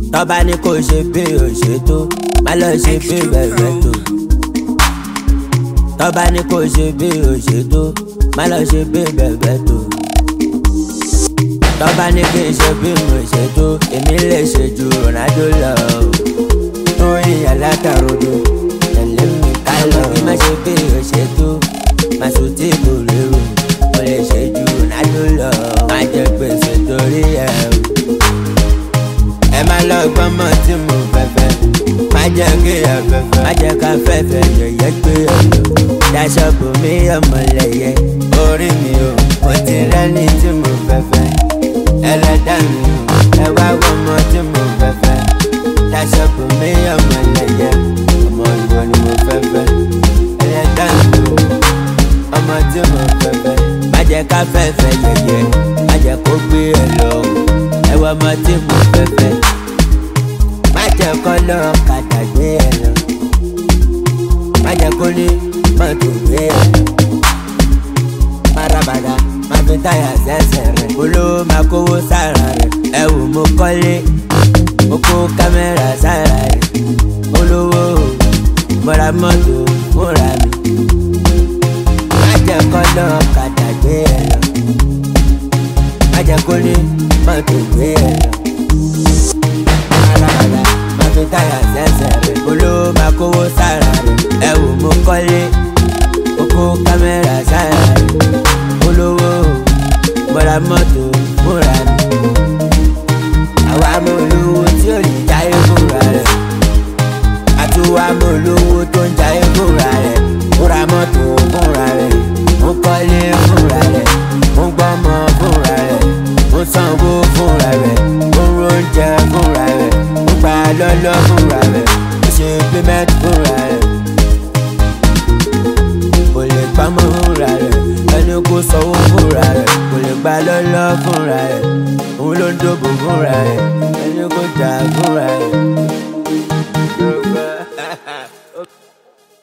Tọ́ba ní kò ṣe bí o ṣe tó, má lọ ṣe bí bẹ̀rẹ̀ tó. Tọ́ba ní kò ṣe bí o ṣe tó, má lọ ṣe bí bẹ̀rẹ̀ tó. Tọ́ba ní kí n ṣe bí mo ṣe tó, èmi lè ṣe ju Ronaldo lọ. Oyin alátarodo, tẹ̀lé mi ká lọ. Bí má ṣe bí o ṣe tó, má sùn tí kò lérò. Mo lè ṣe ju Ronaldo lọ. Má jẹ gbèsè torí ẹ o. Ẹ má lọ gbọ́n mọ́ tí mo fẹ́fẹ́. Má jẹ́ kí ẹ fẹ́fẹ́. Má jẹ́ ká fẹ́fẹ́ yẹ̀yẹ́ gbé ẹ lọ. Daṣọ́bù mi ọmọlẹ́yẹ. Orí mi o, mo ti rẹ́ni tí mo fẹ́fẹ́. Ẹlẹ́dà mi o, ẹ wá wọ́n mọ́ tí mo fẹ́fẹ́. Daṣọ́bù mi ọmọlẹ́yẹ. Ọmọ ìwọ ni mo fẹ́fẹ́. Ẹlẹ́dà mi o, ọmọ tí mo fẹ́fẹ́. Má jẹ́ ká fẹ́fẹ́ yẹ̀yẹ́. Má jẹ́ kó gbé ẹ lọ. Ẹ wá ọmọ tí mo fẹ́fẹ́. Má jẹ́ kó lọ kàtà gbé ẹ lọ. Má jẹ́ kó ní mọ́tò gbé ẹ lọ. Marabada, má fi táyà sẹ́sẹ̀ rẹ̀. Olówó máa kówó sára rẹ̀. Ẹ wò mo kọ́lé, mo kó kámẹ́rà sára rẹ̀. Olówó mo ra mọ́tò fúnra mi. Má jẹ́ kó lọ kàtà gbé ẹ lọ. Má jẹ́ kó ní mọ́tò gbé ẹ lọ. Marabada, má fi táyà sẹ́sẹ̀ rẹ̀. Olówó máa kówó sára rẹ̀. Ẹ wò mo kọ́lé, mo kó kámẹ́rà sára rẹ̀. Olówó mo ra mọ́tò fúnra mi. Àwa mọ olówó tí ò lè jáyé fúnra rẹ̀. Àtúwà mọ olówó tó ń jáyé fúnra rẹ̀. Mo ra mọ́tò fúnra rẹ̀. Mo kọ́lé fúnra rẹ̀. Mo gbọ́mọ fúnra rẹ̀. Mo sanwó fúnra rẹ̀. Mo róúnjẹ fúnra rẹ̀. Mo gbà lọ́lọ́ fúnra rẹ̀. Mo ṣe payment fúnra rẹ̀. Kò lè pamọ́ fúnra rẹ̀. Ẹni kò sanwó fúnra rẹ̀. Kò lè gbà lọ́lọ́ fúnra rẹ̀. Òun ló ń dóbò fúnra rẹ̀.